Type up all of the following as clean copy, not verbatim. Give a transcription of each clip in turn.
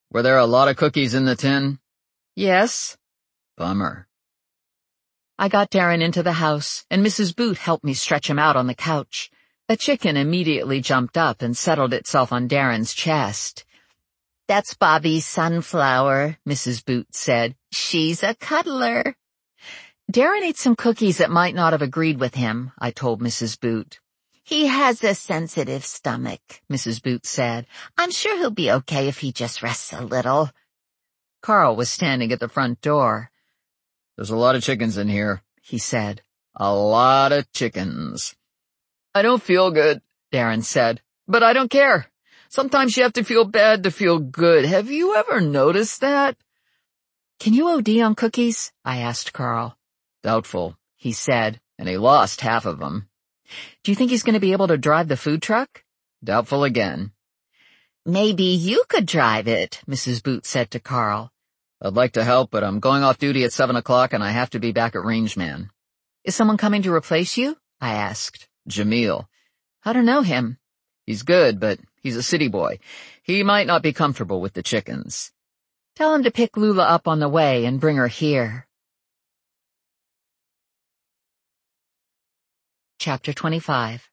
Were there a lot of cookies in the tin? Yes. Bummer. I got Darren into the house, and Mrs. Boot helped me stretch him out on the couch. A chicken immediately jumped up and settled itself on Darren's chest. "That's Bobby's sunflower," Mrs. Boot said. "She's a cuddler." Darren ate some cookies that might not have agreed with him, I told Mrs. Boot. "He has a sensitive stomach," Mrs. Boot said. "I'm sure he'll be okay if he just rests a little." Carl was standing at the front door. "There's a lot of chickens in here," he said. "A lot of chickens." "I don't feel good," Darren said, "but I don't care. Sometimes you have to feel bad to feel good. Have you ever noticed that?" "Can you OD on cookies?" I asked Carl. "Doubtful," he said, "and he lost half of them." "Do you think he's going to be able to drive the food truck?" "Doubtful again." "Maybe you could drive it," Mrs. Boot said to Carl. "I'd like to help, but I'm going off duty at 7 o'clock and I have to be back at Rangeman." "Is someone coming to replace you?" I asked. "Jamil." "How to know him?" "He's good, but he's a city boy. He might not be comfortable with the chickens." "Tell him to pick Lula up on the way and bring her here." Chapter 25.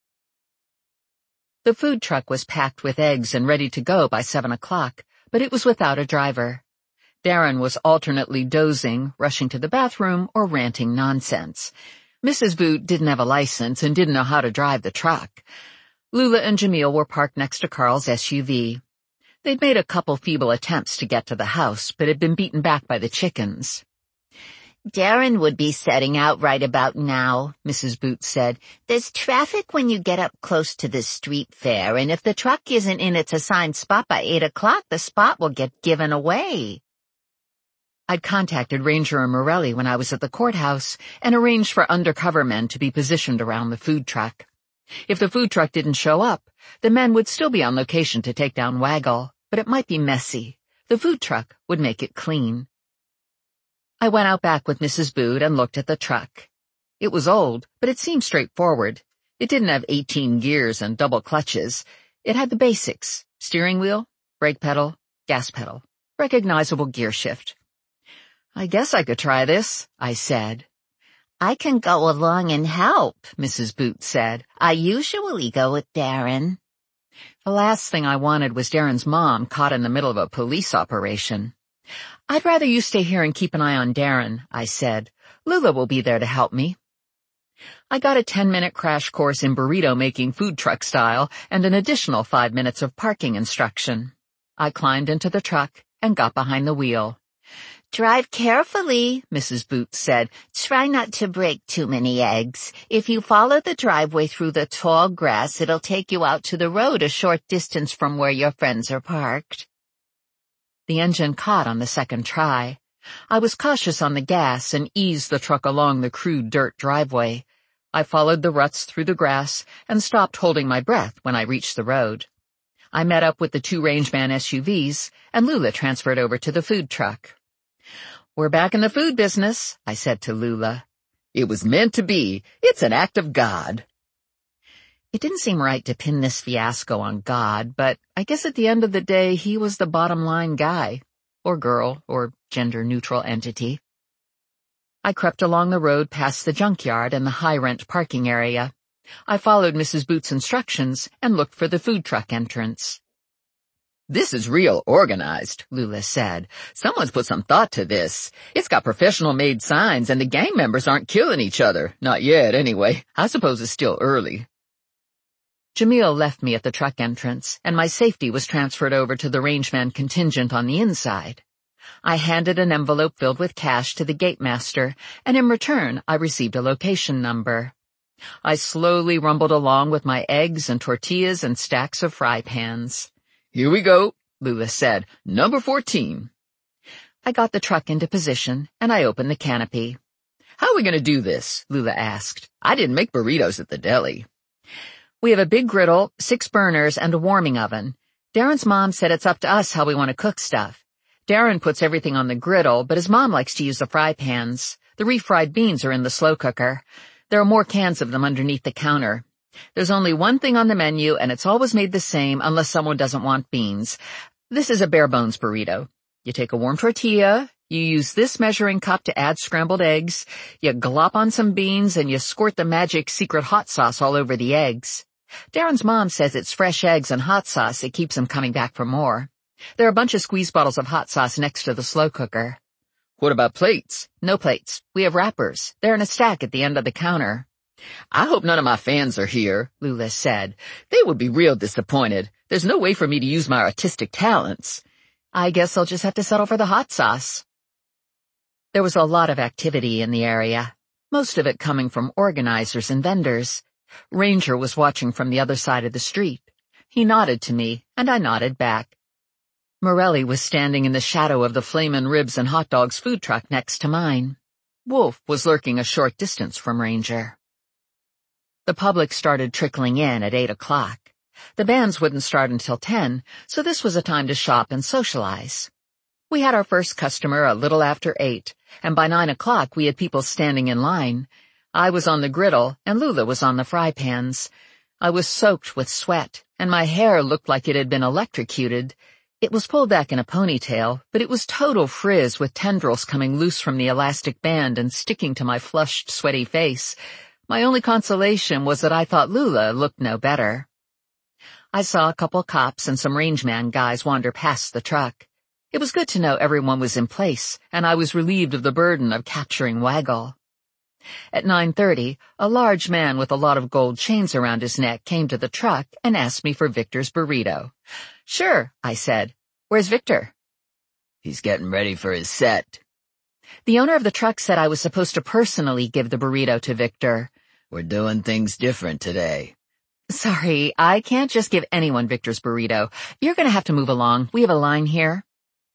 The food truck was packed with eggs and ready to go by 7 o'clock, but it was without a driver. Darren was alternately dozing, rushing to the bathroom, or ranting nonsense. Mrs. Boot didn't have a license and didn't know how to drive the truck. Lula and Jamil were parked next to Carl's SUV. They'd made a couple feeble attempts to get to the house, but had been beaten back by the chickens. "Darren would be setting out right about now," Mrs. Boot said. "There's traffic when you get up close to the street fair, and if the truck isn't in its assigned spot by 8 o'clock, the spot will get given away." I'd contacted Ranger and Morelli when I was at the courthouse and arranged for undercover men to be positioned around the food truck. If the food truck didn't show up, the men would still be on location to take down Waggle, but it might be messy. The food truck would make it clean. I went out back with Mrs. Boot and looked at the truck. It was old, but it seemed straightforward. It didn't have 18 gears and double clutches. It had the basics: steering wheel, brake pedal, gas pedal, recognizable gear shift. "I guess I could try this," I said. "I can go along and help," Mrs. Boot said. "I usually go with Darren." The last thing I wanted was Darren's mom caught in the middle of a police operation. "I'd rather you stay here and keep an eye on Darren," I said. "Lula will be there to help me." I got a 10-minute crash course in burrito making food truck style and an additional 5 minutes of parking instruction. I climbed into the truck and got behind the wheel. "Drive carefully," Mrs. Boot said. "Try not to break too many eggs. If you follow the driveway through the tall grass, it'll take you out to the road a short distance from where your friends are parked." The engine caught on the second try. I was cautious on the gas and eased the truck along the crude dirt driveway. I followed the ruts through the grass and stopped holding my breath when I reached the road. I met up with the 2 Rangeman SUVs, and Lula transferred over to the food truck. "We're back in the food business," I said to Lula. "It was meant to be. It's an act of God." It didn't seem right to pin this fiasco on God, but I guess at the end of the day he was the bottom line guy, or girl, or gender-neutral entity. I crept along the road past the junkyard and the high-rent parking area. I followed Mrs. Boot's instructions and looked for the food truck entrance. "This is real organized," Lula said. "Someone's put some thought to this. It's got professional-made signs, and the gang members aren't killing each other. Not yet, anyway. I suppose it's still early." Jamil left me at the truck entrance, and my safety was transferred over to the Rangeman contingent on the inside. I handed an envelope filled with cash to the gatemaster, and in return I received a location number. I slowly rumbled along with my eggs and tortillas and stacks of fry pans. "Here we go," Lula said. "Number 14. I got the truck into position, and I opened the canopy. "How are we going to do this?" Lula asked. "I didn't make burritos at the deli." "We have a big griddle, 6 burners, and a warming oven. Darren's mom said it's up to us how we want to cook stuff. Darren puts everything on the griddle, but his mom likes to use the fry pans. The refried beans are in the slow cooker. There are more cans of them underneath the counter. There's only one thing on the menu, and it's always made the same unless someone doesn't want beans. This is a bare bones burrito. You take a warm tortilla, you use this measuring cup to add scrambled eggs, you glop on some beans, and you squirt the magic secret hot sauce all over the eggs. Darren's mom says it's fresh eggs and hot sauce that keeps him coming back for more. There are a bunch of squeeze bottles of hot sauce next to the slow cooker. What about plates? No plates. We have wrappers. They're in a stack at the end of the counter. I hope none of my fans are here, Lula said. They would be real disappointed. There's no way for me to use my artistic talents. I guess I'll just have to settle for the hot sauce. There was a lot of activity in the area, most of it coming from organizers and vendors. Ranger was watching from the other side of the street. He nodded to me, and I nodded back. Morelli was standing in the shadow of the Flamin' Ribs and Hot Dogs food truck next to mine. Wolf was lurking a short distance from Ranger. The public started trickling in at 8 o'clock. The bands wouldn't start until 10, so this was a time to shop and socialize. We had our first customer a little after 8, and by 9 o'clock we had people standing in line. I was on the griddle, and Lula was on the fry pans. I was soaked with sweat, and my hair looked like it had been electrocuted. It was pulled back in a ponytail, but it was total frizz with tendrils coming loose from the elastic band and sticking to my flushed, sweaty face. My only consolation was that I thought Lula looked no better. I saw a couple cops and some rangeman guys wander past the truck. It was good to know everyone was in place, and I was relieved of the burden of capturing Waggle. At 9:30, a large man with a lot of gold chains around his neck came to the truck and asked me for Victor's burrito. Sure, I said. Where's Victor? He's getting ready for his set. The owner of the truck said I was supposed to personally give the burrito to Victor. We're doing things different today. Sorry, I can't just give anyone Victor's burrito. You're going to have to move along. We have a line here.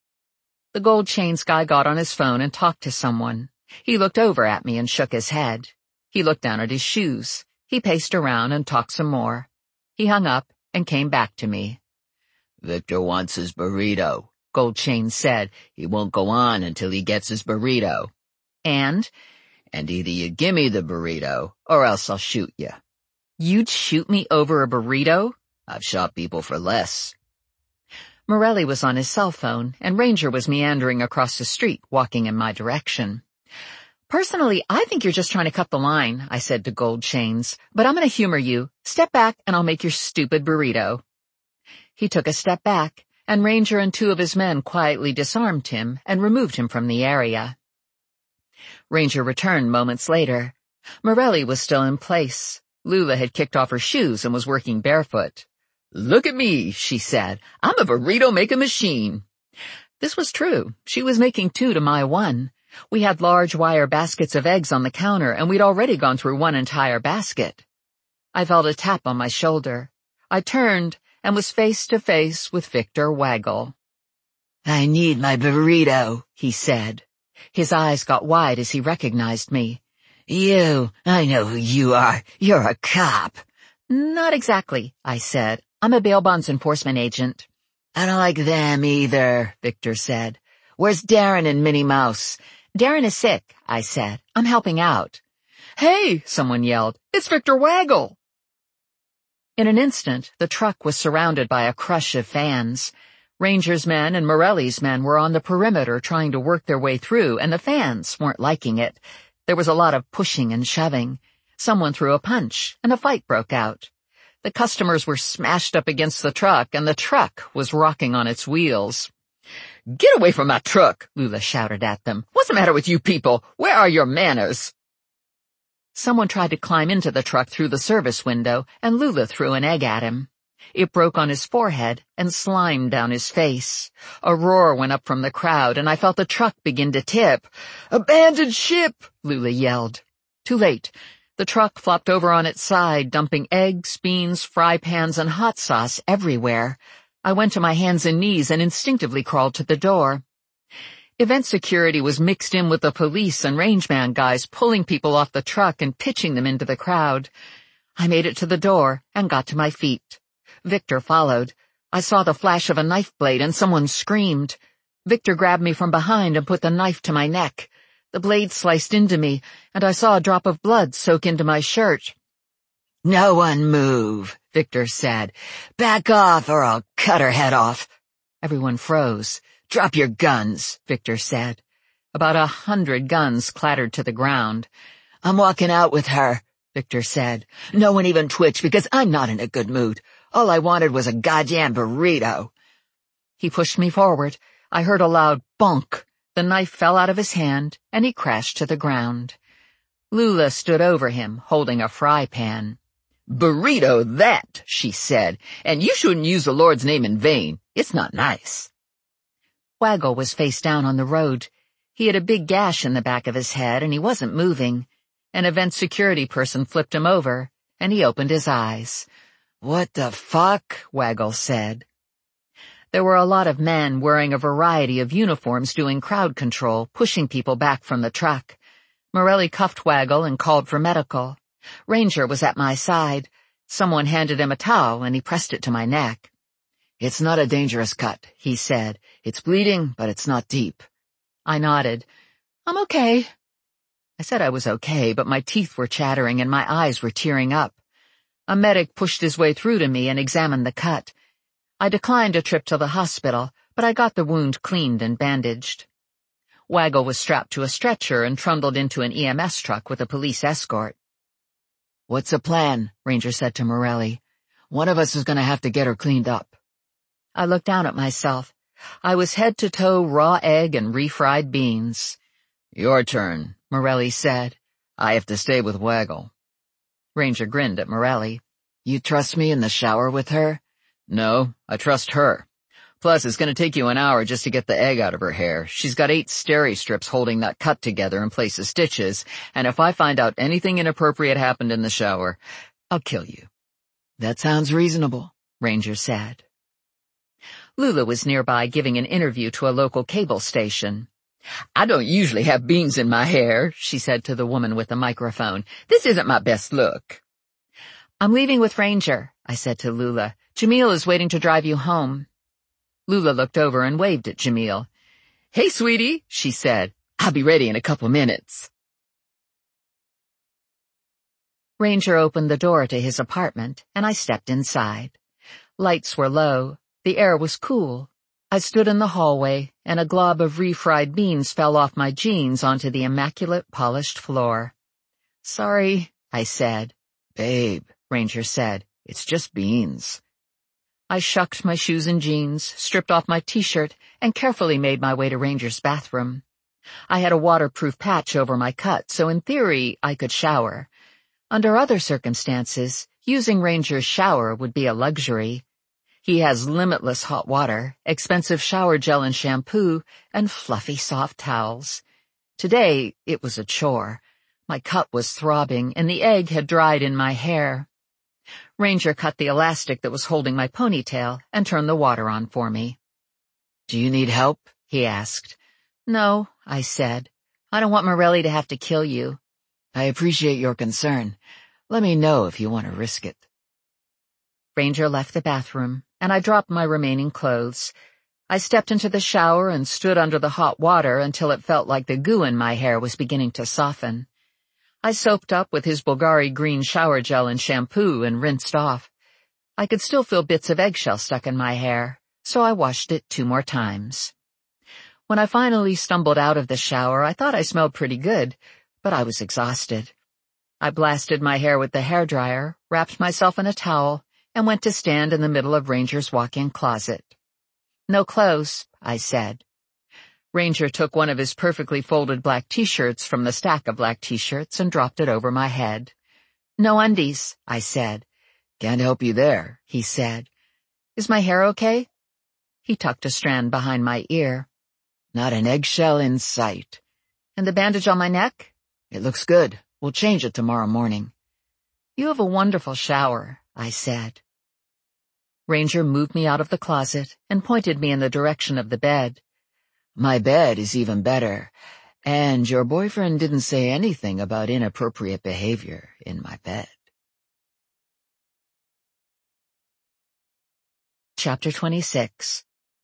The gold chains guy got on his phone and talked to someone. He looked over at me and shook his head. He looked down at his shoes. He paced around and talked some more. He hung up and came back to me. Victor wants his burrito, Gold Chain said. He won't go on until he gets his burrito. And either you gimme the burrito, or else I'll shoot you. You'd shoot me over a burrito? I've shot people for less. Morelli was on his cell phone, and Ranger was meandering across the street, walking in my direction. Personally, I think you're just trying to cut the line, I said to Gold Chains, but I'm going to humor you. Step back and I'll make your stupid burrito. He took a step back, and Ranger and 2 of his men quietly disarmed him and removed him from the area. Ranger returned moments later. Morelli was still in place. Lula had kicked off her shoes and was working barefoot. Look at me, she said. I'm a burrito-making machine. This was true. She was making 2 to my 1. We had large wire baskets of eggs on the counter, and we'd already gone through 1 entire basket. I felt a tap on my shoulder. I turned and was face to face with Victor Waggle. I need my burrito, he said. His eyes got wide as he recognized me. I know who you are. You're a cop. Not exactly, I said. I'm a bail bonds enforcement agent. I don't like them either, Victor said. Where's Darren and Minnie Mouse? Darren is sick, I said. I'm helping out. Hey, someone yelled. It's Victor Waggle. In an instant, the truck was surrounded by a crush of fans. Ranger's men and Morelli's men were on the perimeter trying to work their way through, and the fans weren't liking it. There was a lot of pushing and shoving. Someone threw a punch, and a fight broke out. The customers were smashed up against the truck, and the truck was rocking on its wheels. Get away from my truck, Lula shouted at them. What's the matter with you people? Where are your manners? Someone tried to climb into the truck through the service window, and Lula threw an egg at him. It broke on his forehead and slimed down his face. A roar went up from the crowd, and I felt the truck begin to tip. Abandoned ship, Lula yelled. Too late. The truck flopped over on its side, dumping eggs, beans, fry pans, and hot sauce everywhere. I went to my hands and knees and instinctively crawled to the door. Event security was mixed in with the police and rangeman guys pulling people off the truck and pitching them into the crowd. I made it to the door and got to my feet. Victor followed. I saw the flash of a knife blade and someone screamed. Victor grabbed me from behind and put the knife to my neck. The blade sliced into me, and I saw a drop of blood soak into my shirt. No one move, Victor said. Back off or I'll cut her head off. Everyone froze. "Drop your guns," Victor said. About 100 guns clattered to the ground. "I'm walking out with her," Victor said. "No one even twitched because I'm not in a good mood. All I wanted was a goddamn burrito." He pushed me forward. I heard a loud bonk. The knife fell out of his hand, and he crashed to the ground. Lula stood over him, holding a fry pan. "Burrito that," she said, "and you shouldn't use the Lord's name in vain. It's not nice." Waggle was face down on the road. He had a big gash in the back of his head, and he wasn't moving. An event security person flipped him over, and he opened his eyes. "What the fuck?" Waggle said. There were a lot of men wearing a variety of uniforms doing crowd control, pushing people back from the truck. Morelli cuffed Waggle and called for medical. Ranger was at my side. Someone handed him a towel, and he pressed it to my neck. "It's not a dangerous cut," he said. "It's bleeding, but it's not deep." I nodded. "I'm okay." I said I was okay, but my teeth were chattering and my eyes were tearing up. A medic pushed his way through to me and examined the cut. I declined a trip to the hospital, but I got the wound cleaned and bandaged. Waggle was strapped to a stretcher and trundled into an EMS truck with a police escort. "What's the plan?" Ranger said to Morelli. "One of us is going to have to get her cleaned up." I looked down at myself. I was head to toe raw egg and refried beans. "Your turn," Morelli said. "I have to stay with Waggle." Ranger grinned at Morelli. "You trust me in the shower with her?" "No, I trust her. Plus, it's going to take you an hour just to get the egg out of her hair. She's got 8 steri strips holding that cut together in place of stitches, and if I find out anything inappropriate happened in the shower, I'll kill you." "That sounds reasonable," Ranger said. Lula was nearby giving an interview to a local cable station. "I don't usually have beans in my hair," she said to the woman with the microphone. "This isn't my best look." "I'm leaving with Ranger," I said to Lula. "Jamil is waiting to drive you home." Lula looked over and waved at Jamil. "Hey, sweetie," she said. "I'll be ready in a couple minutes." Ranger opened the door to his apartment, and I stepped inside. Lights were low. The air was cool. I stood in the hallway, and a glob of refried beans fell off my jeans onto the immaculate polished floor. "Sorry," I said. "Babe," Ranger said, "it's just beans." I shucked my shoes and jeans, stripped off my t-shirt, and carefully made my way to Ranger's bathroom. I had a waterproof patch over my cut, so in theory I could shower. Under other circumstances, using Ranger's shower would be a luxury. He has limitless hot water, expensive shower gel and shampoo, and fluffy soft towels. Today, it was a chore. My cut was throbbing, and the egg had dried in my hair. Ranger cut the elastic that was holding my ponytail and turned the water on for me. "Do you need help?" he asked. "No," I said. "I don't want Morelli to have to kill you." "I appreciate your concern. Let me know if you want to risk it." Ranger left the bathroom, and I dropped my remaining clothes. I stepped into the shower and stood under the hot water until it felt like the goo in my hair was beginning to soften. I soaped up with his Bulgari green shower gel and shampoo and rinsed off. I could still feel bits of eggshell stuck in my hair, so I washed it 2 more times. When I finally stumbled out of the shower, I thought I smelled pretty good, but I was exhausted. I blasted my hair with the hairdryer, wrapped myself in a towel, and went to stand in the middle of Ranger's walk-in closet. "No clothes," I said. Ranger took one of his perfectly folded black t-shirts from the stack of black t-shirts and dropped it over my head. "No undies," I said. "Can't help you there," he said. "Is my hair okay?" He tucked a strand behind my ear. "Not an eggshell in sight." "And the bandage on my neck?" "It looks good. We'll change it tomorrow morning." "You have a wonderful shower," I said. Ranger moved me out of the closet and pointed me in the direction of the bed. "My bed is even better, and your boyfriend didn't say anything about inappropriate behavior in my bed." Chapter 26.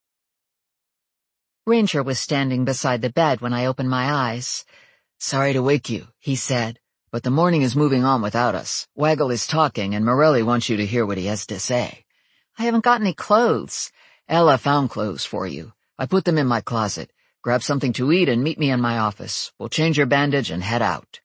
Ranger was standing beside the bed when I opened my eyes. "Sorry to wake you," he said, "but the morning is moving on without us. Waggle is talking, and Morelli wants you to hear what he has to say." "I haven't got any clothes." Ella found clothes for you. I put them in my closet. Grab something to eat and meet me in my office. We'll change your bandage and head out."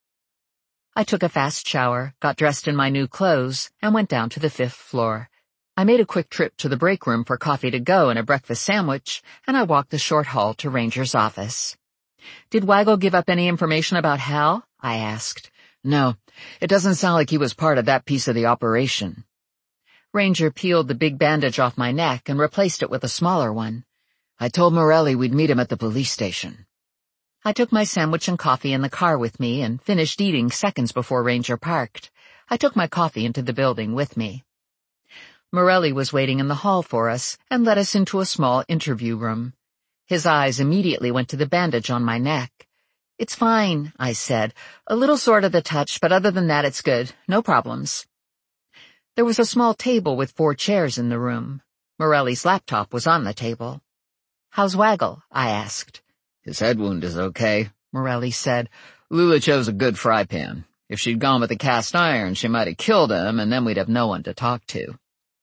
I took a fast shower, got dressed in my new clothes, and went down to the 5th floor. I made a quick trip to the break room for coffee to go and a breakfast sandwich, and I walked the short hall to Ranger's office. "Did Waggle give up any information about Hal?" I asked. "No, it doesn't sound like he was part of that piece of the operation." Ranger peeled the big bandage off my neck and replaced it with a smaller one. "I told Morelli we'd meet him at the police station." I took my sandwich and coffee in the car with me and finished eating seconds before Ranger parked. I took my coffee into the building with me. Morelli was waiting in the hall for us and led us into a small interview room. His eyes immediately went to the bandage on my neck. "It's fine," I said. "A little sore to the touch, but other than that it's good. No problems." There was a small table with 4 chairs in the room. Morelli's laptop was on the table. "How's Waggle?" I asked. "His head wound is okay," Morelli said. "Lula chose a good fry pan. If she'd gone with the cast iron, she might have killed him, and then we'd have no one to talk to."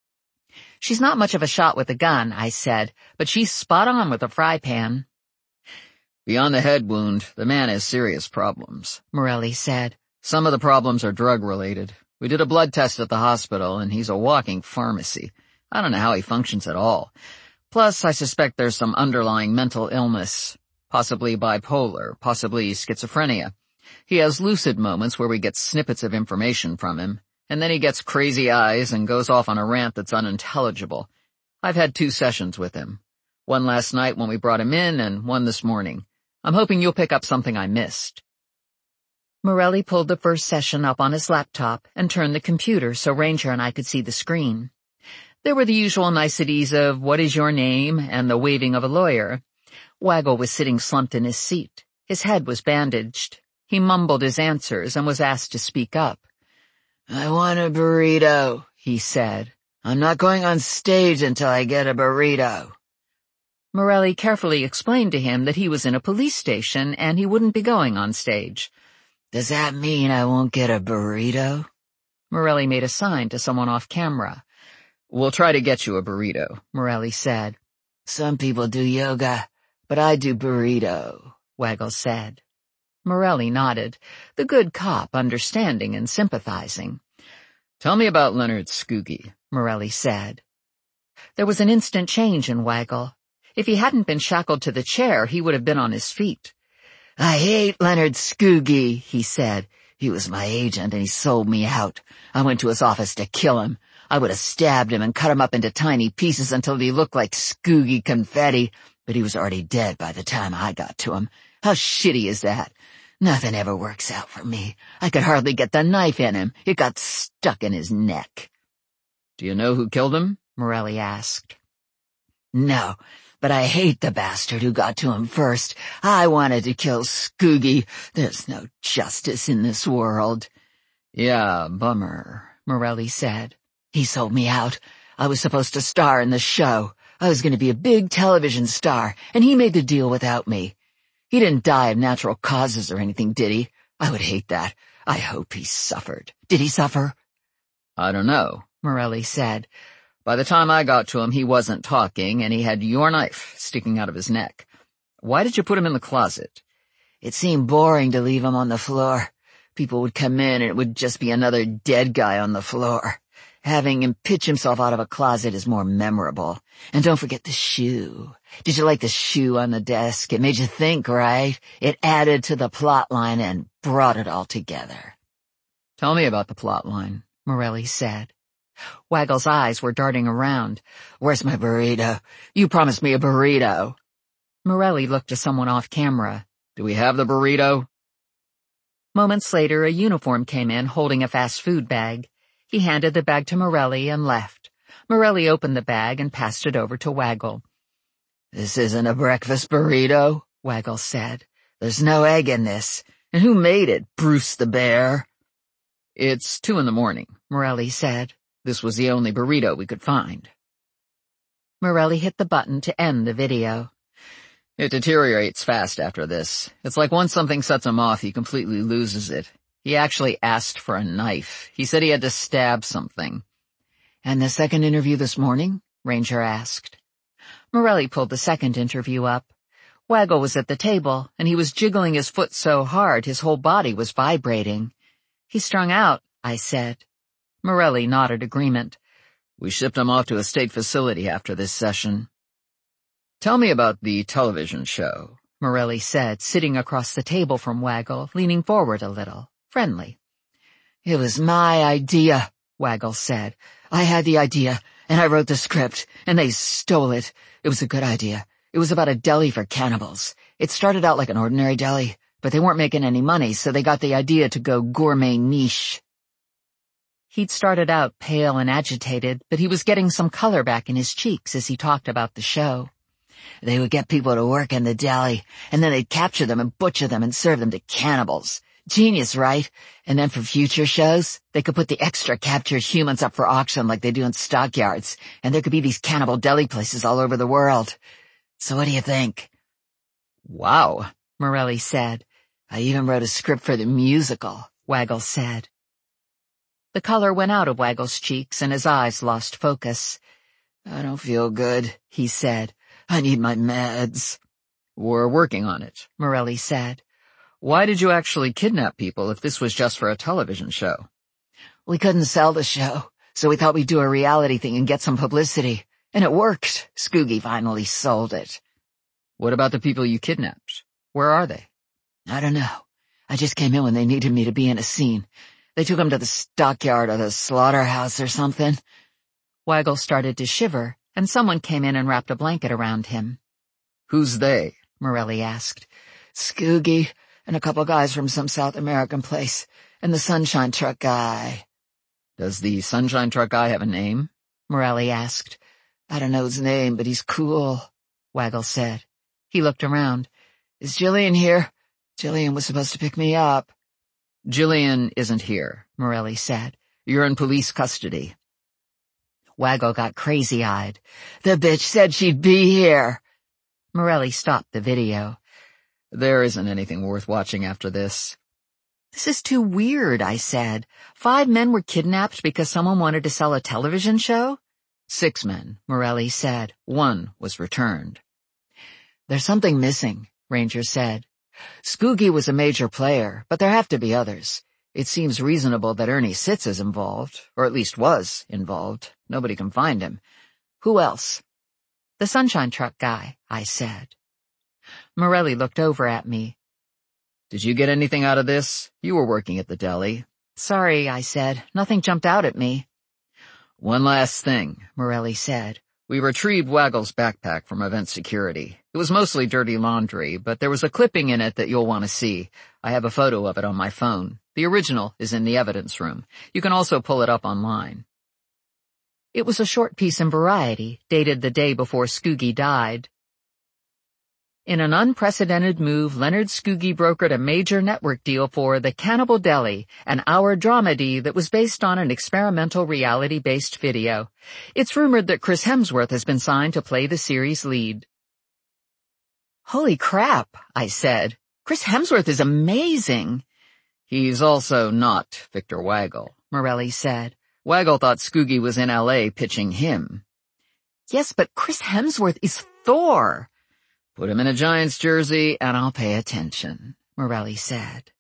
"She's not much of a shot with a gun," I said, "but she's spot on with a fry pan." "Beyond the head wound, the man has serious problems," Morelli said. "Some of the problems are drug-related. We did a blood test at the hospital, and he's a walking pharmacy. I don't know how he functions at all. Plus, I suspect there's some underlying mental illness. Possibly bipolar, possibly schizophrenia. He has lucid moments where we get snippets of information from him, and then he gets crazy eyes and goes off on a rant that's unintelligible. I've had 2 sessions with him. One last night when we brought him in, and one this morning. I'm hoping you'll pick up something I missed." Morelli pulled the first session up on his laptop and turned the computer so Ranger and I could see the screen. There were the usual niceties of "what is your name" and the waving of a lawyer. Waggle was sitting slumped in his seat. His head was bandaged. He mumbled his answers and was asked to speak up. "I want a burrito," he said. "I'm not going on stage until I get a burrito." Morelli carefully explained to him that he was in a police station and he wouldn't be going on stage. "Does that mean I won't get a burrito?" Morelli made a sign to someone off camera. "We'll try to get you a burrito," Morelli said. "Some people do yoga, but I do burrito," Waggle said. Morelli nodded, the good cop understanding and sympathizing. "Tell me about Leonard Skoogie," Morelli said. There was an instant change in Waggle. If he hadn't been shackled to the chair, he would have been on his feet. "I hate Leonard Skoogie," he said. "He was my agent and he sold me out. I went to his office to kill him. I would have stabbed him and cut him up into tiny pieces until he looked like Skoogie confetti, but he was already dead by the time I got to him. How shitty is that? Nothing ever works out for me. I could hardly get the knife in him. It got stuck in his neck." "Do you know who killed him?" Morelli asked. "No, but I hate the bastard who got to him first. I wanted to kill Skoogie. There's no justice in this world." "Yeah, bummer," Morelli said. "He sold me out. I was supposed to star in the show. I was going to be a big television star, and he made the deal without me. He didn't die of natural causes or anything, did he? I would hate that. I hope he suffered. Did he suffer?" "I don't know," Morelli said. "By the time I got to him, he wasn't talking, and he had your knife sticking out of his neck. Why did you put him in the closet?" "It seemed boring to leave him on the floor. People would come in, and it would just be another dead guy on the floor. Having him pitch himself out of a closet is more memorable. And don't forget the shoe. Did you like the shoe on the desk? It made you think, right? It added to the plot line and brought it all together." "Tell me about the plot line," Morelli said. Waggle's eyes were darting around. "Where's my burrito? You promised me a burrito." Morelli looked to someone off camera. "Do we have the burrito?" Moments later, a uniform came in holding a fast food bag. He handed the bag to Morelli and left. Morelli opened the bag and passed it over to Waggle. "This isn't a breakfast burrito," Waggle said. "There's no egg in this. And who made it, Bruce the Bear?" "It's 2 a.m, Morelli said. "This was the only burrito we could find." Morelli hit the button to end the video. "It deteriorates fast after this. It's like once something sets him off, he completely loses it. He actually asked for a knife. He said he had to stab something." "And the second interview this morning?" Ranger asked. Morelli pulled the second interview up. Waggle was at the table, and he was jiggling his foot so hard his whole body was vibrating. "He's strung out," I said. Morelli nodded agreement. "We shipped him off to a state facility after this session." "Tell me about the television show," Morelli said, sitting across the table from Waggle, leaning forward a little, friendly. "It was my idea," Waggle said. "I had the idea, and I wrote the script, and they stole it. It was a good idea. It was about a deli for cannibals. It started out like an ordinary deli, but they weren't making any money, so they got the idea to go gourmet niche." He'd started out pale and agitated, but he was getting some color back in his cheeks as he talked about the show. "They would get people to work in the deli, and then they'd capture them and butcher them and serve them to cannibals. Genius, right? And then for future shows, they could put the extra captured humans up for auction like they do in stockyards, and there could be these cannibal deli places all over the world. So what do you think?" "Wow," Morelli said. "I even wrote a script for the musical," Waggle said. The color went out of Waggle's cheeks and his eyes lost focus. "I don't feel good," he said. "I need my meds." "We're working on it," Morelli said. "Why did you actually kidnap people if this was just for a television show?" "We couldn't sell the show, so we thought we'd do a reality thing and get some publicity. And it worked. Skoogie finally sold it." "What about the people you kidnapped? Where are they?" "I don't know. I just came in when they needed me to be in a scene. They took them to the stockyard or the slaughterhouse or something." Waggle started to shiver, and someone came in and wrapped a blanket around him. "Who's they?" Morelli asked. "Skoogie and a couple guys from some South American place, and the Sunshine Truck guy." "Does the Sunshine Truck guy have a name?" Morelli asked. "I don't know his name, but he's cool," Waggle said. He looked around. "Is Jillian here? Jillian was supposed to pick me up." "Jillian isn't here," Morelli said. "You're in police custody." Waggle got crazy-eyed. "The bitch said she'd be here." Morelli stopped the video. "There isn't anything worth watching after this." "This is too weird," I said. 5 men were kidnapped because someone wanted to sell a television show? 6 men, Morelli said. 1 was returned. "There's something missing," Ranger said. "Skoogie was a major player, but there have to be others. It seems reasonable that Ernie Sitz is involved, or at least was involved. Nobody can find him. Who else?" "The Sunshine Truck guy," I said. Morelli looked over at me. "Did you get anything out of this? You were working at the deli." "Sorry," I said. "Nothing jumped out at me." "One last thing," Morelli said. "We retrieved Waggle's backpack from event security. It was mostly dirty laundry, but there was a clipping in it that you'll want to see. I have a photo of it on my phone. The original is in the evidence room. You can also pull it up online." It was a short piece in Variety, dated the day before Skoogie died. In an unprecedented move, Leonard Skoogie brokered a major network deal for The Cannibal Deli, an hour dramedy that was based on an experimental reality-based video. It's rumored that Chris Hemsworth has been signed to play the series' lead. "Holy crap," I said. "Chris Hemsworth is amazing." "He's also not Victor Waggle," Morelli said. "Waggle thought Skoogie was in L.A. pitching him." "Yes, but Chris Hemsworth is Thor." "Put him in a Giants jersey and I'll pay attention," Morelli said.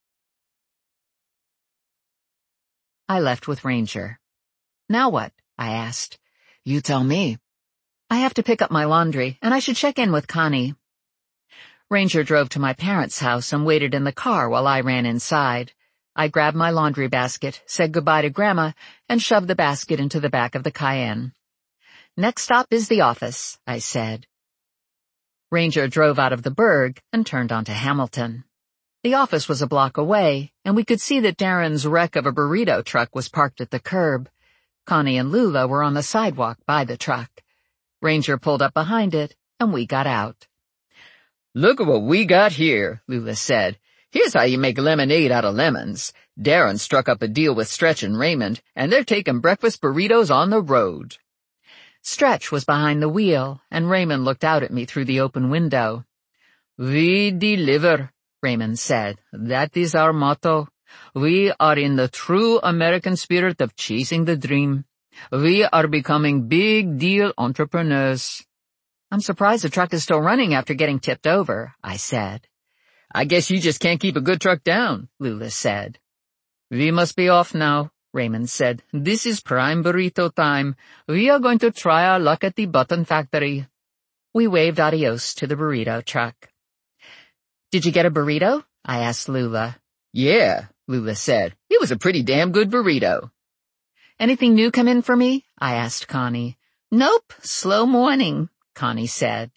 I left with Ranger. "Now what?" I asked. "You tell me." "I have to pick up my laundry, and I should check in with Connie." Ranger drove to my parents' house and waited in the car while I ran inside. I grabbed my laundry basket, said goodbye to Grandma, and shoved the basket into the back of the Cayenne. "Next stop is the office," I said. Ranger drove out of the Burg and turned onto Hamilton. The office was a block away, and we could see that Darren's wreck of a burrito truck was parked at the curb. Connie and Lula were on the sidewalk by the truck. Ranger pulled up behind it, and we got out. "Look at what we got here," Lula said. "Here's how you make lemonade out of lemons. Darren struck up a deal with Stretch and Raymond, and they're taking breakfast burritos on the road." Stretch was behind the wheel, and Raymond looked out at me through the open window. "We deliver," Raymond said. "That is our motto. We are in the true American spirit of chasing the dream. We are becoming big-deal entrepreneurs." I'm surprised the truck is still running after getting tipped over, I said. I guess you just can't keep a good truck down, Lula said. We must be off now, Raymond said. This is prime burrito time. We are going to try our luck at the button factory. We waved adios to the burrito truck. Did you get a burrito? I asked Lula. Yeah, Lula said. It was a pretty damn good burrito. Anything new come in for me? I asked Connie. Nope, slow morning, Connie said.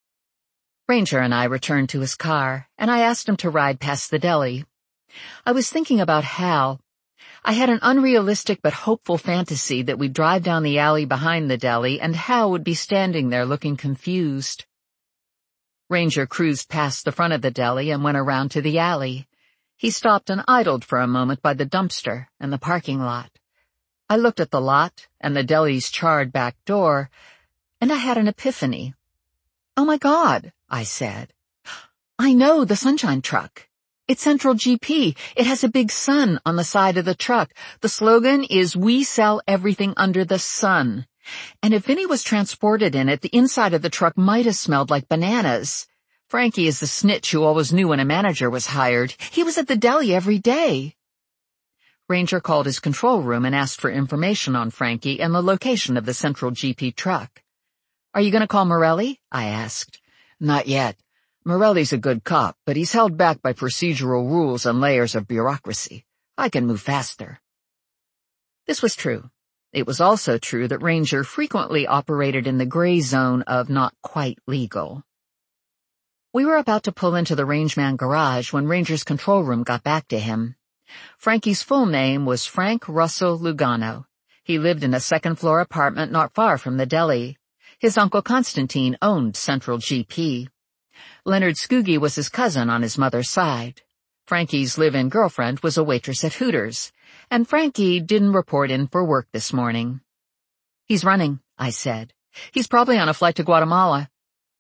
Ranger and I returned to his car, and I asked him to ride past the deli. I was thinking about Hal. I had an unrealistic but hopeful fantasy that we'd drive down the alley behind the deli and Hal would be standing there looking confused. Ranger cruised past the front of the deli and went around to the alley. He stopped and idled for a moment by the dumpster and the parking lot. I looked at the lot and the deli's charred back door, and I had an epiphany. Oh my God, I said. I know the sunshine truck. It's Central GP. It has a big sun on the side of the truck. The slogan is, "We sell everything under the sun." And if Vinny was transported in it, the inside of the truck might have smelled like bananas. Frankie is the snitch who always knew when a manager was hired. He was at the deli every day. Ranger called his control room and asked for information on Frankie and the location of the Central GP truck. Are you going to call Morelli? I asked. Not yet. Morelli's a good cop, but he's held back by procedural rules and layers of bureaucracy. I can move faster. This was true. It was also true that Ranger frequently operated in the gray zone of not quite legal. We were about to pull into the rangeman garage when Ranger's control room got back to him. Frankie's full name was Frank Russell Lugano. He lived in a second-floor apartment not far from the deli. His uncle Constantine owned Central GP. Leonard Scoogie was his cousin on his mother's side. Frankie's live-in girlfriend was a waitress at Hooters, and Frankie didn't report in for work this morning. He's running, I said. He's probably on a flight to Guatemala.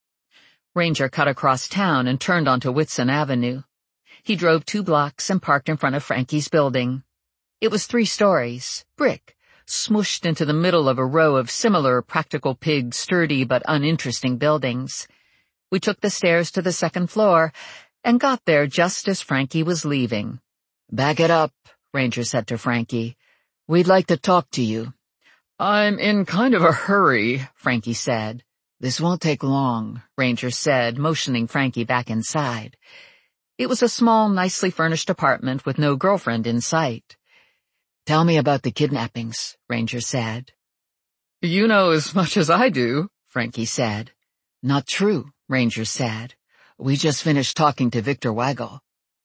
Ranger cut across town and turned onto Whitson Avenue. He drove 2 blocks and parked in front of Frankie's building. It was 3 stories, brick, smooshed into the middle of a row of similar Practical Pig sturdy but uninteresting buildings. We took the stairs to the second floor and got there just as Frankie was leaving. Back it up, Ranger said to Frankie. We'd like to talk to you. I'm in kind of a hurry, Frankie said. This won't take long, Ranger said, motioning Frankie back inside. It was a small, nicely furnished apartment with no girlfriend in sight. Tell me about the kidnappings, Ranger said. You know as much as I do, Frankie said. Not true, Ranger said. We just finished talking to Victor Waggle.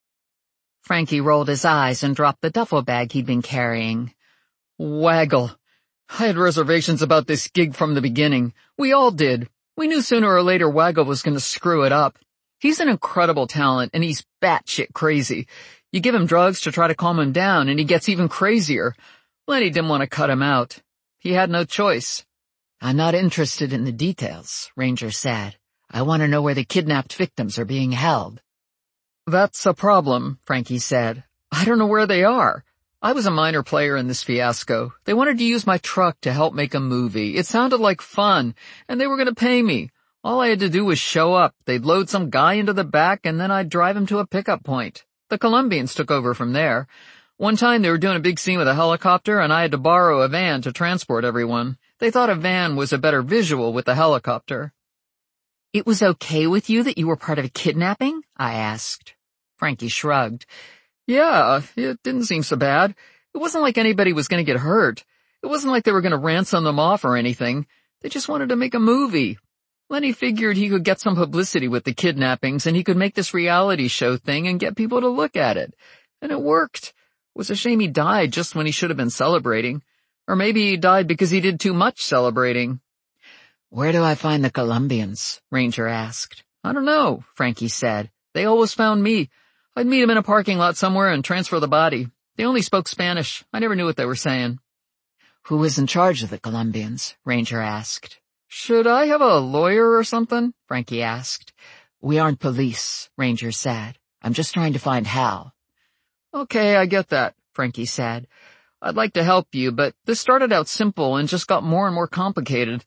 Frankie rolled his eyes and dropped the duffel bag he'd been carrying. Waggle. I had reservations about this gig from the beginning. We all did. We knew sooner or later Waggle was going to screw it up. He's an incredible talent, and he's batshit crazy. You give him drugs to try to calm him down, and he gets even crazier. Lenny didn't want to cut him out. He had no choice. I'm not interested in the details, Ranger said. I want to know where the kidnapped victims are being held. That's a problem, Frankie said. I don't know where they are. I was a minor player in this fiasco. They wanted to use my truck to help make a movie. It sounded like fun, and they were going to pay me. All I had to do was show up. They'd load some guy into the back, and then I'd drive him to a pickup point. The Colombians took over from there. One time they were doing a big scene with a helicopter, and I had to borrow a van to transport everyone. They thought a van was a better visual with the helicopter. It was okay with you that you were part of a kidnapping? I asked. Frankie shrugged. Yeah, it didn't seem so bad. It wasn't like anybody was going to get hurt. It wasn't like they were going to ransom them off or anything. They just wanted to make a movie. Lenny figured he could get some publicity with the kidnappings, and he could make this reality show thing and get people to look at it. And it worked. It was a shame he died just when he should have been celebrating. Or maybe he died because he did too much celebrating. Where do I find the Colombians? Ranger asked. I don't know, Frankie said. They always found me. I'd meet them in a parking lot somewhere and transfer the body. They only spoke Spanish. I never knew what they were saying. Who was in charge of the Colombians? Ranger asked. Should I have a lawyer or something? Frankie asked. We aren't police, Ranger said. I'm just trying to find Hal. Okay, I get that, Frankie said. I'd like to help you, but this started out simple and just got more and more complicated.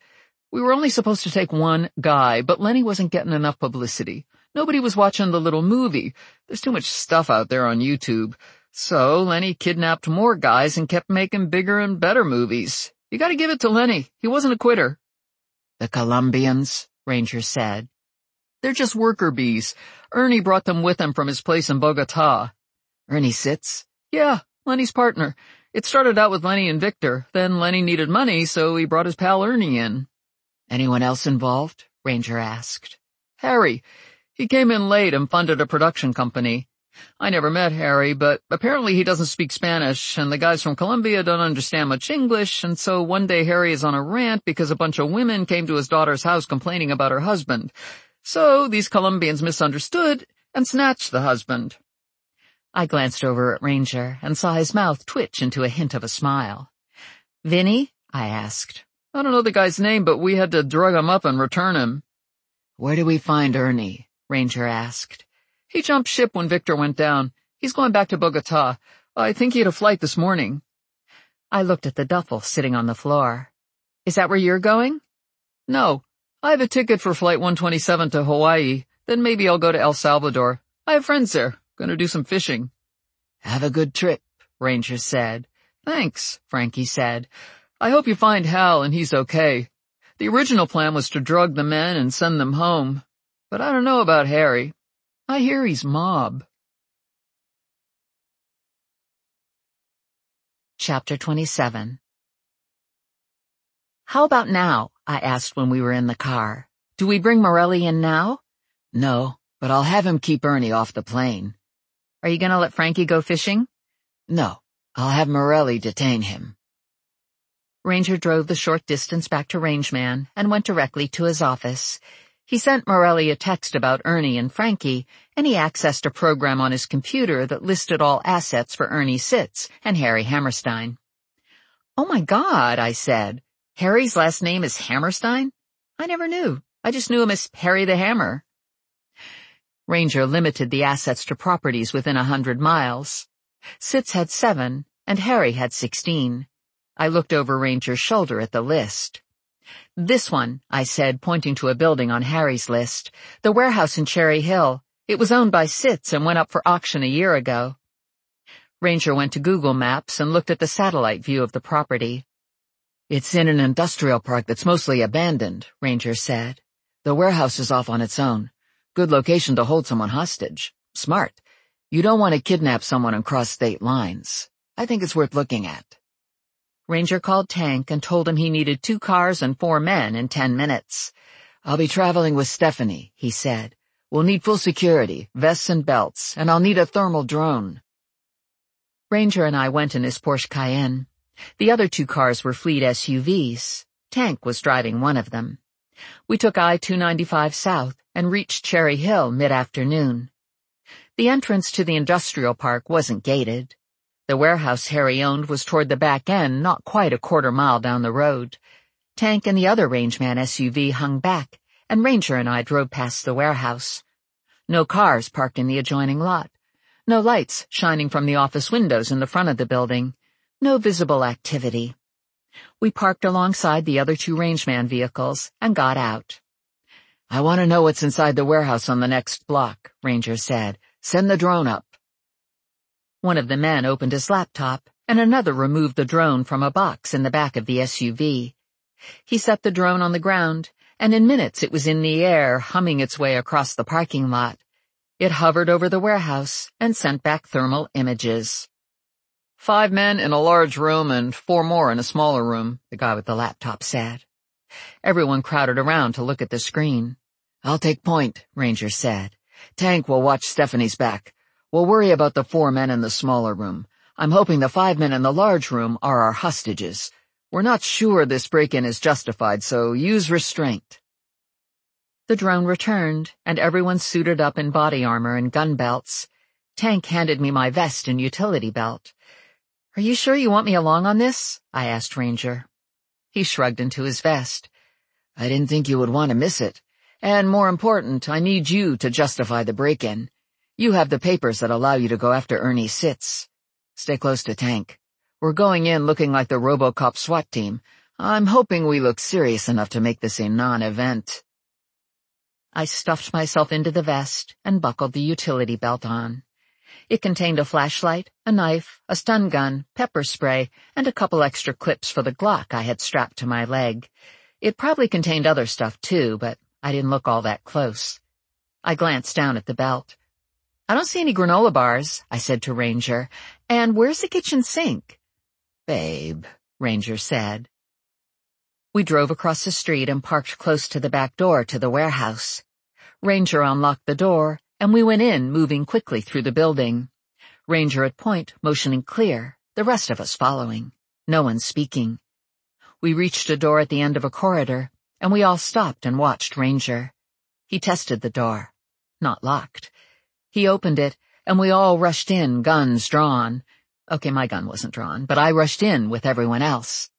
We were only supposed to take one guy, but Lenny wasn't getting enough publicity. Nobody was watching the little movie. There's too much stuff out there on YouTube. So Lenny kidnapped more guys and kept making bigger and better movies. You gotta give it to Lenny. He wasn't a quitter. The Colombians, Ranger said. They're just worker bees. Ernie brought them with him from his place in Bogota. Ernie Sitz? Yeah, Lenny's partner. It started out with Lenny and Victor. Then Lenny needed money, so he brought his pal Ernie in. Anyone else involved? Ranger asked. Harry. He came in late and funded a production company. I never met Harry, but apparently he doesn't speak Spanish, and the guys from Colombia don't understand much English, and so one day Harry is on a rant because a bunch of women came to his daughter's house complaining about her husband. So these Colombians misunderstood and snatched the husband. I glanced over at Ranger and saw his mouth twitch into a hint of a smile. Vinny? I asked. I don't know the guy's name, but we had to drug him up and return him. Where do we find Ernie? Ranger asked. He jumped ship when Victor went down. He's going back to Bogota. I think he had a flight this morning. I looked at the duffel sitting on the floor. Is that where you're going? No. I have a ticket for Flight 127 to Hawaii. Then maybe I'll go to El Salvador. I have friends there. Gonna do some fishing. Have a good trip, Ranger said. Thanks, Frankie said. I hope you find Hal and he's okay. The original plan was to drug the men and send them home. But I don't know about Harry. I hear he's mob. Chapter 27. How about now? I asked when we were in the car. Do we bring Morelli in now? No, but I'll have him keep Ernie off the plane. Are you gonna let Frankie go fishing? No, I'll have Morelli detain him. Ranger drove the short distance back to Rangeman and went directly to his office. He sent Morelli a text about Ernie and Frankie, and he accessed a program on his computer that listed all assets for Ernie Sitz and Harry Hammerstein. Oh my God, I said. Harry's last name is Hammerstein? I never knew. I just knew him as Harry the Hammer. Ranger limited the assets to properties within 100 miles. Sitz had 7, and Harry had 16. I looked over Ranger's shoulder at the list. This one, I said, pointing to a building on Harry's list, the warehouse in Cherry Hill. It was owned by Sitz and went up for auction a year ago. Ranger went to Google Maps and looked at the satellite view of the property. It's in an industrial park that's mostly abandoned, Ranger said. The warehouse is off on its own. Good location to hold someone hostage. Smart. You don't want to kidnap someone and cross state lines. I think it's worth looking at. Ranger called Tank and told him he needed 2 cars and 4 men in 10 minutes. I'll be traveling with Stephanie, he said. We'll need full security, vests and belts, and I'll need a thermal drone. Ranger and I went in his Porsche Cayenne. The other 2 cars were fleet SUVs. Tank was driving one of them. We took I-295 south and reached Cherry Hill mid-afternoon. The entrance to the industrial park wasn't gated. The warehouse Harry owned was toward the back end, not quite a quarter mile down the road. Tank and the other Rangeman SUV hung back, and Ranger and I drove past the warehouse. No cars parked in the adjoining lot. No lights shining from the office windows in the front of the building. No visible activity. We parked alongside the other 2 Rangeman vehicles and got out. I want to know what's inside the warehouse on the next block, Ranger said. Send the drone up. One of the men opened his laptop, and another removed the drone from a box in the back of the SUV. He set the drone on the ground, and in minutes it was in the air, humming its way across the parking lot. It hovered over the warehouse and sent back thermal images. 5 men in a large room and 4 more in a smaller room, the guy with the laptop said. Everyone crowded around to look at the screen. I'll take point, Ranger said. Tank will watch Stephanie's back. We'll worry about the 4 men in the smaller room. I'm hoping the 5 men in the large room are our hostages. We're not sure this break-in is justified, so use restraint. The drone returned, and everyone suited up in body armor and gun belts. Tank handed me my vest and utility belt. Are you sure you want me along on this? I asked Ranger. He shrugged into his vest. I didn't think you would want to miss it. And more important, I need you to justify the break-in. You have the papers that allow you to go after Ernie Sitz. Stay close to Tank. We're going in looking like the RoboCop SWAT team. I'm hoping we look serious enough to make this a non-event. I stuffed myself into the vest and buckled the utility belt on. It contained a flashlight, a knife, a stun gun, pepper spray, and a couple extra clips for the Glock I had strapped to my leg. It probably contained other stuff too, but I didn't look all that close. I glanced down at the belt. "I don't see any granola bars," I said to Ranger. "And where's the kitchen sink?" "Babe," Ranger said. We drove across the street and parked close to the back door to the warehouse. Ranger unlocked the door, and we went in, moving quickly through the building. Ranger at point, motioning clear, the rest of us following. No one speaking. We reached a door at the end of a corridor, and we all stopped and watched Ranger. He tested the door. Not locked. He opened it, and we all rushed in, guns drawn. Okay, my gun wasn't drawn, but I rushed in with everyone else.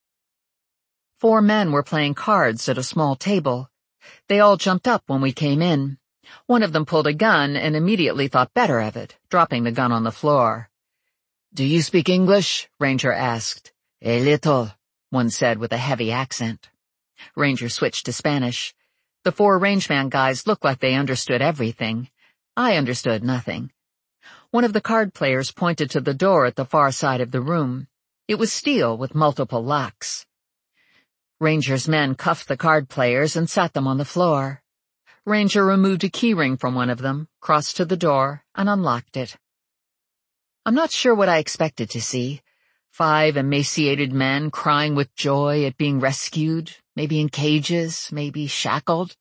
4 men were playing cards at a small table. They all jumped up when we came in. One of them pulled a gun and immediately thought better of it, dropping the gun on the floor. "Do you speak English?" Ranger asked. "A little," one said with a heavy accent. Ranger switched to Spanish. The 4 rangeman guys looked like they understood everything. I understood nothing. One of the card players pointed to the door at the far side of the room. It was steel with multiple locks. Ranger's men cuffed the card players and sat them on the floor. Ranger removed a keyring from one of them, crossed to the door, and unlocked it. I'm not sure what I expected to see. 5 emaciated men crying with joy at being rescued, maybe in cages, maybe shackled.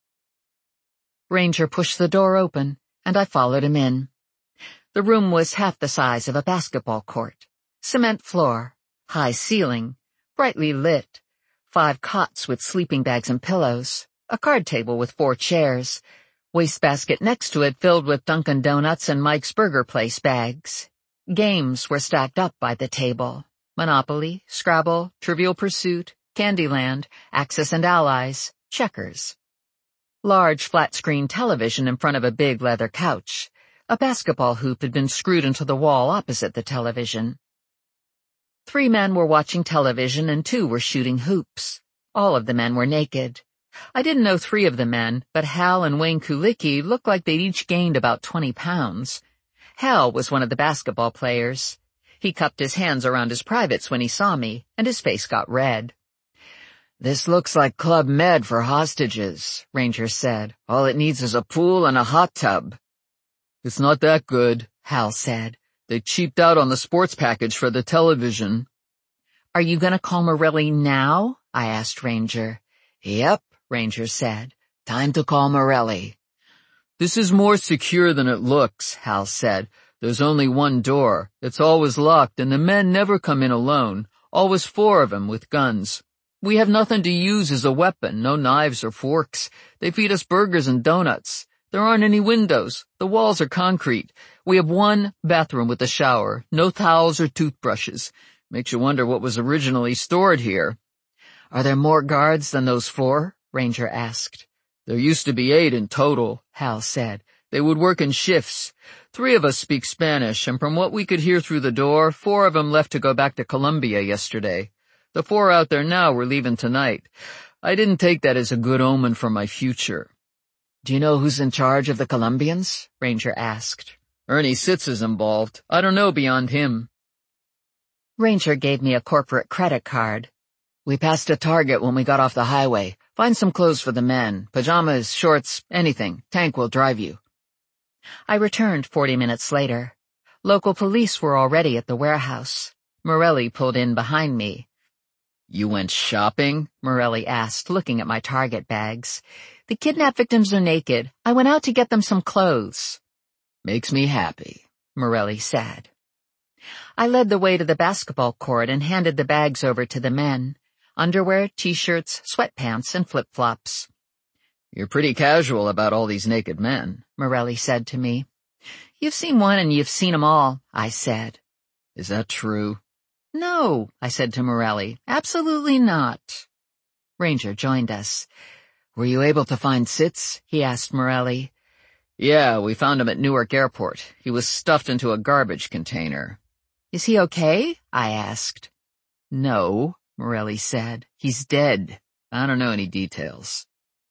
Ranger pushed the door open, and I followed him in. The room was half the size of a basketball court. Cement floor, high ceiling, brightly lit. 5 cots with sleeping bags and pillows, a card table with 4 chairs, wastebasket next to it filled with Dunkin' Donuts and Mike's Burger Place bags. Games were stacked up by the table. Monopoly, Scrabble, Trivial Pursuit, Candyland, Axis and Allies, checkers. Large flat-screen television in front of a big leather couch. A basketball hoop had been screwed into the wall opposite the television. 3 men were watching television and 2 were shooting hoops. All of the men were naked. I didn't know 3 of the men, but Hal and Wayne Kulicki looked like they'd each gained about 20 pounds. Hal was one of the basketball players. He cupped his hands around his privates when he saw me, and his face got red. "This looks like Club Med for hostages," Ranger said. "All it needs is a pool and a hot tub." "It's not that good," Hal said. "They cheaped out on the sports package for the television." "Are you going to call Morelli now?" I asked Ranger. "Yep," Ranger said. "Time to call Morelli." "This is more secure than it looks," Hal said. "There's only one door. It's always locked, and the men never come in alone. Always 4 of them with guns. We have nothing to use as a weapon, no knives or forks. They feed us burgers and donuts. There aren't any windows. The walls are concrete. We have 1 bathroom with a shower, no towels or toothbrushes. Makes you wonder what was originally stored here." "Are there more guards than those 4? Ranger asked. "There used to be 8 in total," Hal said. "They would work in shifts. 3 of us speak Spanish, and from what we could hear through the door, 4 of them left to go back to Colombia yesterday. The 4 out there now were leaving tonight. I didn't take that as a good omen for my future." "Do you know who's in charge of the Colombians?" Ranger asked. "Ernie Sitz is involved. I don't know beyond him." Ranger gave me a corporate credit card. "We passed a Target when we got off the highway. Find some clothes for the men. Pajamas, shorts, anything. Tank will drive you." I returned 40 minutes later. Local police were already at the warehouse. Morelli pulled in behind me. "You went shopping?" Morelli asked, looking at my Target bags. "The kidnapped victims are naked. I went out to get them some clothes." "Makes me happy," Morelli said. I led the way to the basketball court and handed the bags over to the men. Underwear, t-shirts, sweatpants, and flip-flops. "You're pretty casual about all these naked men," Morelli said to me. "You've seen one and you've seen 'em all," I said. "Is that true?" "No," I said to Morelli. "Absolutely not." Ranger joined us. "Were you able to find Sitz?" he asked Morelli. "Yeah, we found him at Newark Airport. He was stuffed into a garbage container." "Is he okay?" I asked. "No," Morelli said. He's dead. I don't know any details.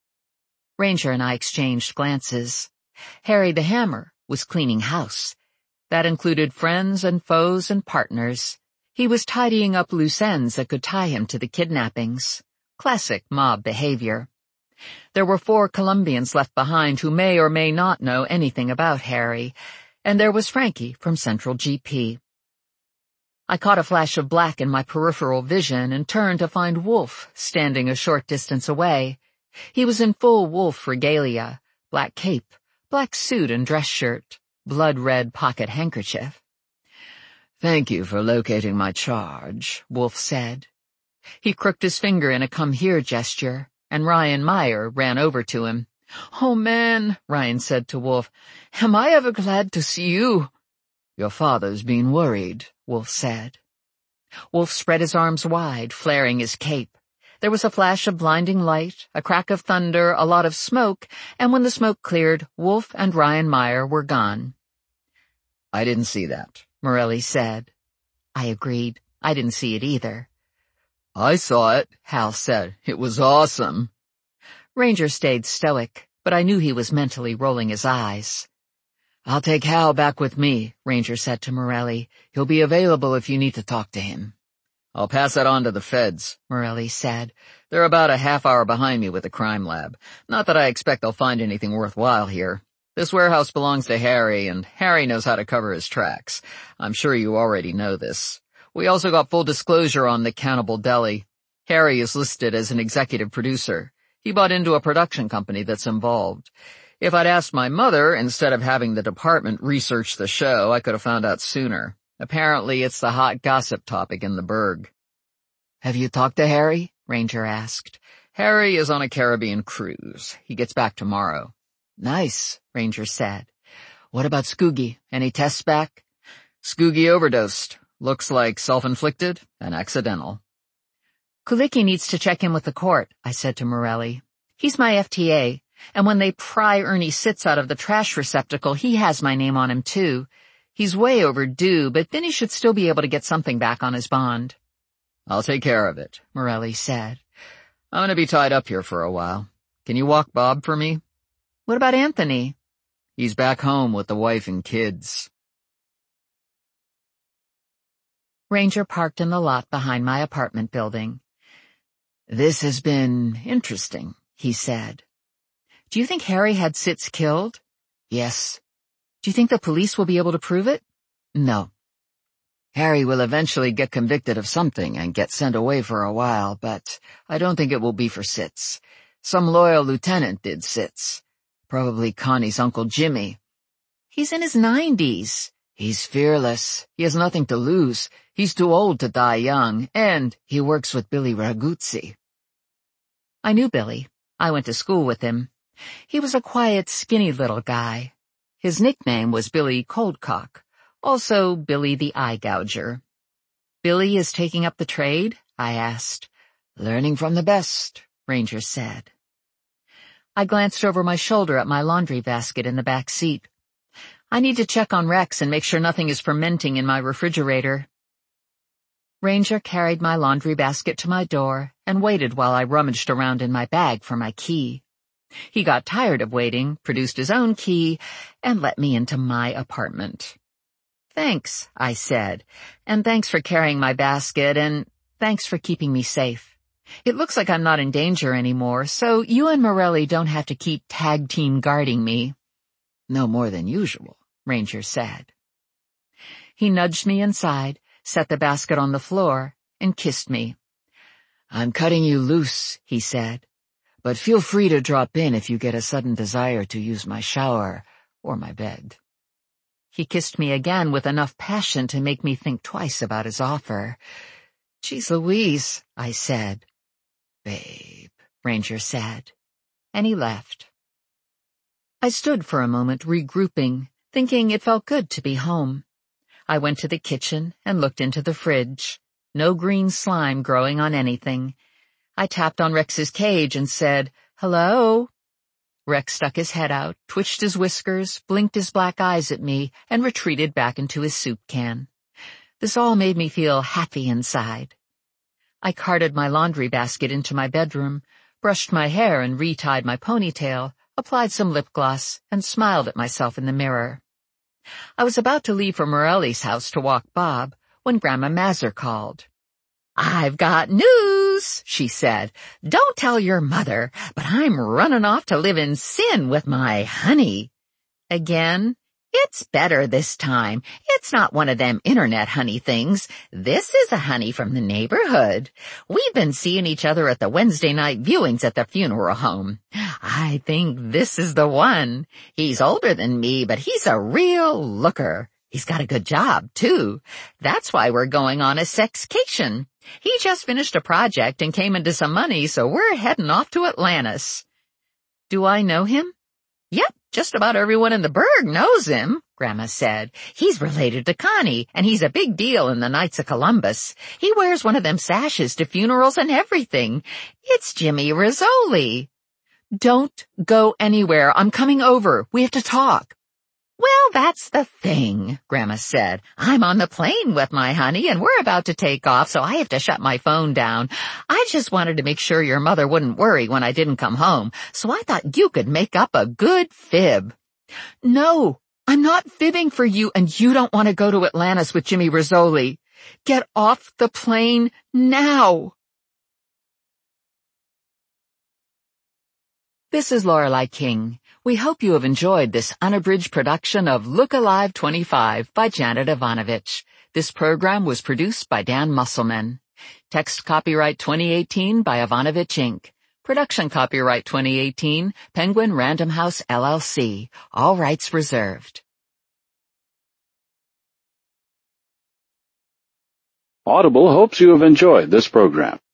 Ranger and I exchanged glances. Harry the Hammer was cleaning house. That included friends and foes and partners. He was tidying up loose ends that could tie him to the kidnappings. Classic mob behavior. There were 4 Colombians left behind who may or may not know anything about Harry, and there was Frankie from Central GP. I caught a flash of black in my peripheral vision and turned to find Wolf standing a short distance away. He was in full Wolf regalia, black cape, black suit and dress shirt, blood-red pocket handkerchief. "Thank you for locating my charge," Wolf said. He crooked his finger in a come-here gesture, and Ryan Meyer ran over to him. "Oh, man," Ryan said to Wolf, "am I ever glad to see you." "Your father's been worried," Wolf said. Wolf spread his arms wide, flaring his cape. There was a flash of blinding light, a crack of thunder, a lot of smoke, and when the smoke cleared, Wolf and Ryan Meyer were gone. "I didn't see that," Morelli said. I agreed. I didn't see it either. "I saw it," Hal said. "It was awesome." Ranger stayed stoic, but I knew he was mentally rolling his eyes. "I'll take Hal back with me," Ranger said to Morelli. "He'll be available if you need to talk to him." "I'll pass that on to the feds," Morelli said. "They're about a half hour behind me with the crime lab. Not that I expect they'll find anything worthwhile here. This warehouse belongs to Harry, and Harry knows how to cover his tracks. I'm sure you already know this. We also got full disclosure on the Cannibal Deli. Harry is listed as an executive producer. He bought into a production company that's involved. If I'd asked my mother, instead of having the department research the show, I could have found out sooner. Apparently it's the hot gossip topic in the burg." "Have you talked to Harry?" Ranger asked. "Harry is on a Caribbean cruise. He gets back tomorrow." "Nice," Ranger said. "What about Scoogie? Any tests back?" "Scoogie overdosed. Looks like self-inflicted and accidental." "Kulicki needs to check in with the court," I said to Morelli. "He's my FTA, and when they pry Ernie Sitz out of the trash receptacle, he has my name on him too. He's way overdue, but then he should still be able to get something back on his bond." "I'll take care of it," Morelli said. "I'm going to be tied up here for a while. Can you walk Bob for me?" "What about Anthony?" "He's back home with the wife and kids." Ranger parked in the lot behind my apartment building. "This has been interesting," he said. "Do you think Harry had Sitz killed?" "Yes." "Do you think the police will be able to prove it?" "No. Harry will eventually get convicted of something and get sent away for a while, but I don't think it will be for Sitz. Some loyal lieutenant did Sitz. Probably Connie's Uncle Jimmy." "He's in his 90s. "He's fearless. He has nothing to lose. He's too old to die young, and he works with Billy Raguzzi." I knew Billy. I went to school with him. He was a quiet, skinny little guy. His nickname was Billy Coldcock, also Billy the Eye Gouger. "Billy is taking up the trade?" I asked. "Learning from the best," Ranger said. I glanced over my shoulder at my laundry basket in the back seat. "I need to check on Rex and make sure nothing is fermenting in my refrigerator." Ranger carried my laundry basket to my door and waited while I rummaged around in my bag for my key. He got tired of waiting, produced his own key, and let me into my apartment. "Thanks," I said, "and thanks for carrying my basket, and thanks for keeping me safe. It looks like I'm not in danger anymore, so you and Morelli don't have to keep tag-team guarding me." "No more than usual," Ranger said. He nudged me inside, set the basket on the floor, and kissed me. "I'm cutting you loose," he said, "but feel free to drop in if you get a sudden desire to use my shower or my bed." He kissed me again with enough passion to make me think twice about his offer. "Geez Louise," I said. "Babe," Ranger said, and he left. I stood for a moment regrouping, thinking it felt good to be home. I went to the kitchen and looked into the fridge. No green slime growing on anything. I tapped on Rex's cage and said, "Hello?" Rex stuck his head out, twitched his whiskers, blinked his black eyes at me, and retreated back into his soup can. This all made me feel happy inside. I carted my laundry basket into my bedroom, brushed my hair and retied my ponytail, applied some lip gloss, and smiled at myself in the mirror. I was about to leave for Morelli's house to walk Bob when Grandma Mazur called. "I've got news," she said. "Don't tell your mother, but I'm running off to live in sin with my honey." "Again?" "It's better this time. It's not one of them internet honey things. This is a honey from the neighborhood. We've been seeing each other at the Wednesday night viewings at the funeral home. I think this is the one. He's older than me, but he's a real looker. He's got a good job, too. That's why we're going on a sexcation. He just finished a project and came into some money, so we're heading off to Atlantis." "Do I know him?" "Yep, just about everyone in the burg knows him," Grandma said. "He's related to Connie, and he's a big deal in the Knights of Columbus. He wears one of them sashes to funerals and everything. It's Jimmy Rizzoli." "Don't go anywhere. I'm coming over. We have to talk." "Well, that's the thing," Grandma said. "I'm on the plane with my honey, and we're about to take off, so I have to shut my phone down. I just wanted to make sure your mother wouldn't worry when I didn't come home, so I thought you could make up a good fib." "No, I'm not fibbing for you, and you don't want to go to Atlantis with Jimmy Rizzoli. Get off the plane now." This is Lorelei King. We hope you have enjoyed this unabridged production of Look Alive 25 by Janet Ivanovich. This program was produced by Dan Musselman. Text copyright 2018 by Ivanovich Inc. Production copyright 2018, Penguin Random House LLC. All rights reserved. Audible hopes you have enjoyed this program.